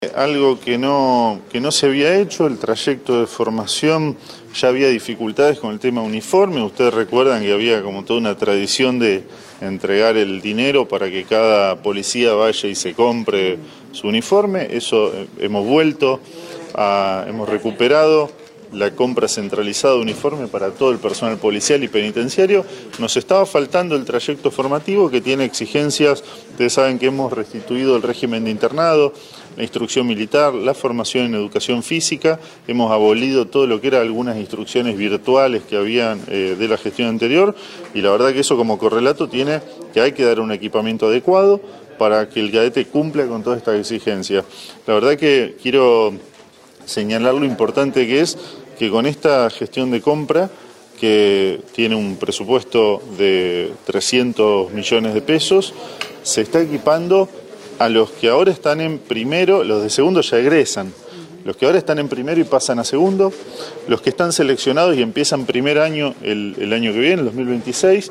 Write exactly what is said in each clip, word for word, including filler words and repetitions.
Algo que no, que no se había hecho, el trayecto de formación, ya había dificultades con el tema uniforme. Ustedes recuerdan que había como toda una tradición de entregar el dinero para que cada policía vaya y se compre su uniforme. Eso hemos vuelto, a, hemos recuperado la compra centralizada de uniforme para todo el personal policial y penitenciario. Nos estaba faltando el trayecto formativo, que tiene exigencias. Ustedes saben que hemos restituido el régimen de internado, la instrucción militar, la formación en educación física. Hemos abolido todo lo que era algunas instrucciones virtuales que habían eh, de la gestión anterior, y la verdad que eso como correlato tiene que hay que dar un equipamiento adecuado para que el cadete cumpla con todas estas exigencias. La verdad que quiero señalar lo importante que es que con esta gestión de compra, que tiene un presupuesto de trescientos millones de pesos, se está equipando a los que ahora están en primero. Los de segundo ya egresan, los que ahora están en primero y pasan a segundo, los que están seleccionados y empiezan primer año el, el año que viene, el dos mil veintiséis,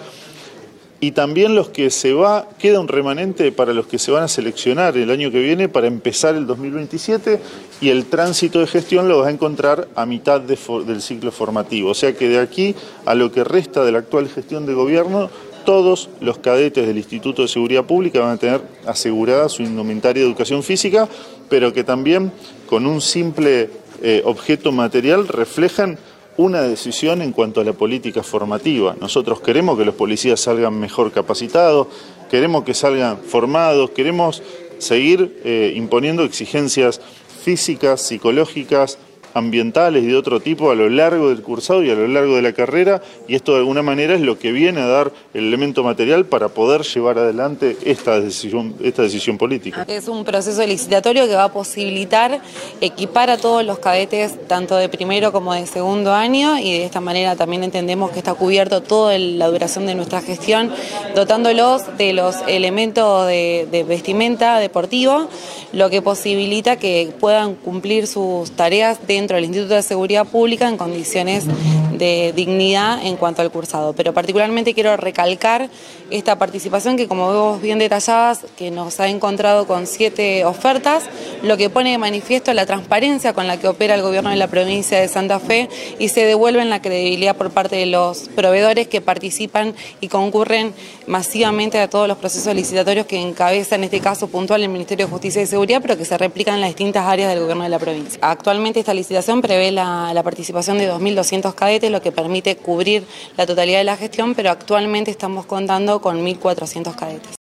y también los que se va, queda un remanente para los que se van a seleccionar el año que viene para empezar el dos mil veintisiete, y el tránsito de gestión lo vas a encontrar a mitad de for, del ciclo formativo. O sea que de aquí a lo que resta de la actual gestión de gobierno, todos los cadetes del Instituto de Seguridad Pública van a tener asegurada su indumentaria de educación física, pero que también con un simple eh, objeto material reflejan una decisión en cuanto a la política formativa. Nosotros queremos que los policías salgan mejor capacitados, queremos que salgan formados, queremos seguir eh, imponiendo exigencias físicas, psicológicas, ambientales y de otro tipo a lo largo del cursado y a lo largo de la carrera, y esto de alguna manera es lo que viene a dar el elemento material para poder llevar adelante esta decisión, esta decisión política. Es un proceso licitatorio que va a posibilitar equipar a todos los cadetes, tanto de primero como de segundo año, y de esta manera también entendemos que está cubierto toda la duración de nuestra gestión, dotándolos de los elementos de, de vestimenta deportivo, lo que posibilita que puedan cumplir sus tareas de dentro del Instituto de Seguridad Pública en condiciones de dignidad en cuanto al cursado. Pero particularmente quiero recalcar esta participación que, como vos bien detallabas, que nos ha encontrado con siete ofertas, lo que pone de manifiesto la transparencia con la que opera el gobierno de la provincia de Santa Fe, y se devuelve la credibilidad por parte de los proveedores que participan y concurren masivamente a todos los procesos licitatorios que encabeza, en este caso puntual, el Ministerio de Justicia y Seguridad, pero que se replican en las distintas áreas del gobierno de la provincia. Actualmente esta licitación prevé la, la participación de dos mil doscientos cadetes, lo que permite cubrir la totalidad de la gestión, pero actualmente estamos contando con mil cuatrocientos cadetes.